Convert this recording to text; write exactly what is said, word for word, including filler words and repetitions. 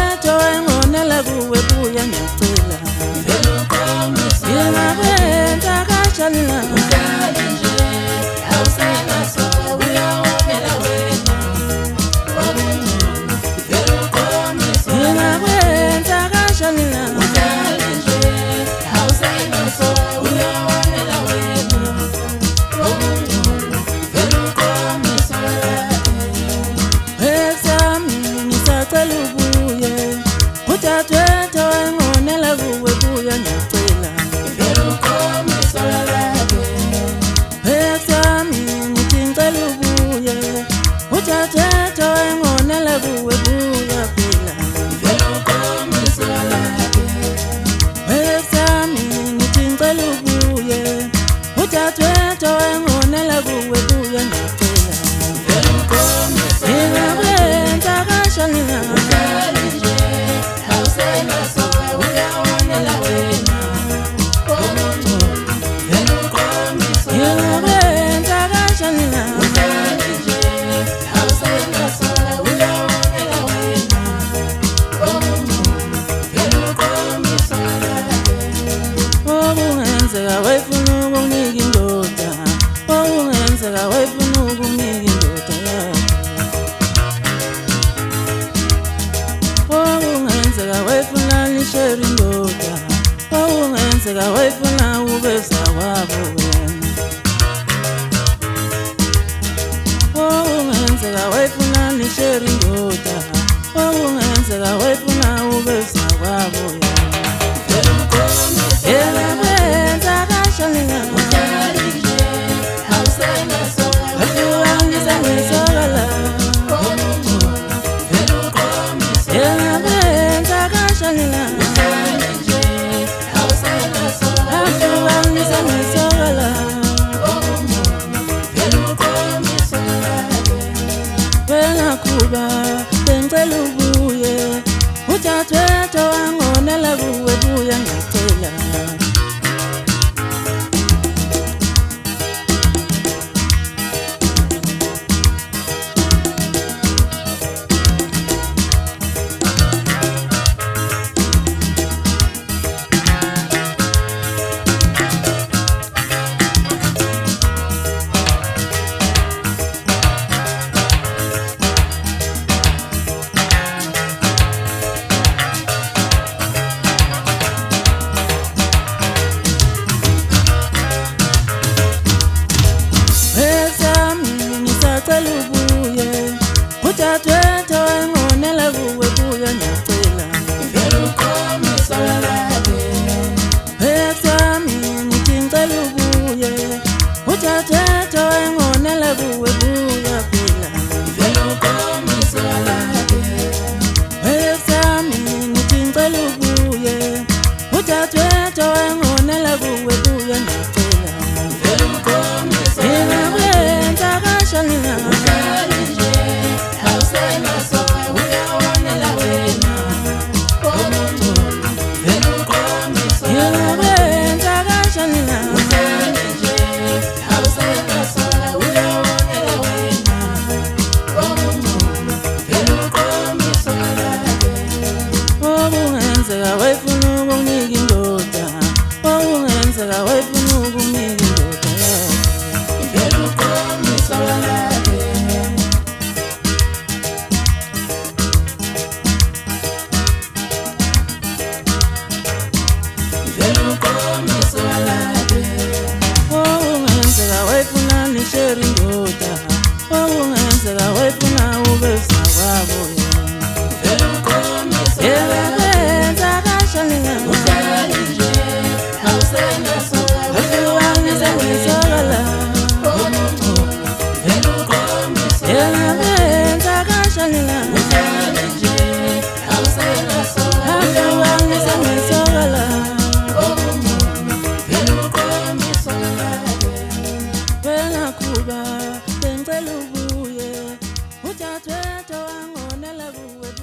Uthathetho engonela kuwe buya ngiyacela Yena benza kanjani na Uhlale nje awusenaso uyawonela wena Vele uqonise Yena benza kanjani na Uhlale nje awusenaso uyawonela wena Vele uqonise Exami ngisacela ubuye Uthathetho engonela kuwe buya ngiyacela Vele uqonise Exami ngithi ngicela ubuye Uthathetho engonela kuwe buya phela Vele uqonise Exami ngithi ngicela ubuye Uthathetho engonela kuwe buya ngiyacela Vele uqonise Yena benza kanjani na Uhlale nje awusenaso uyawonela wena Vele uqonise Yena benza kanjani na Uhlale nje awusenaso uyawonela wena Vele uqonise Okungenzeka wayifuna ukunginika indoda Okungenzeka wayifuna ukunginika indoda Okungenzeka wayifuna nishare indoda Okungenzeka wayifuna ubeza kwabo wena Okungenzeka wayifuna nishare indoda Okungenzeka wayifuna ubeza kwabo wena Vele uqonise Yena benza kanjani na Uhlale nje awusenaso Wayifuna ngisokala Vele uqonise Yena benza kanjani na Uhlale nje awusenaso Wayifuna ngisokala Vele uqonise Wena kuba bengicela ubuye Uthathetho engonela kuwe buya ngiyacela Ngisacela ubuye Uthathetho engonela kuwe buya ngiyacela Vele uqonise Exami ngithi ngicela ubuye Uthathetho engonela kuwe buya phela Vele uqonise Exami ngithi ngicela ubuye Uthathetho engonela kuwe buya ngiyacela Vele uqonise Yena benza kanjani na Uhlale nje awusenaso uyawonela wena Vele uqonise Yena benza kanjani na Uhlale nje awusenaso uyawonela wena Vele uqonise Okungenzeka wayifuna ukunginika indoda Okungenzeka wayifuna ukunginika indoda Vele uqonise Vele uqonise Okungenzeka wayifuna nishare indoda Okungenzeka wayifuna ubeza kwabo Vele uqonise Yena benza kanjani na Uhlale nje awusenaso Wayifuna ngisokala Vele uqonise Yena benza kanjani na Uhlale nje awusenaso Wayifuna ngisokala Vele uqonise Wena kuba bengicela ubuye Uthathetho engonela kuwe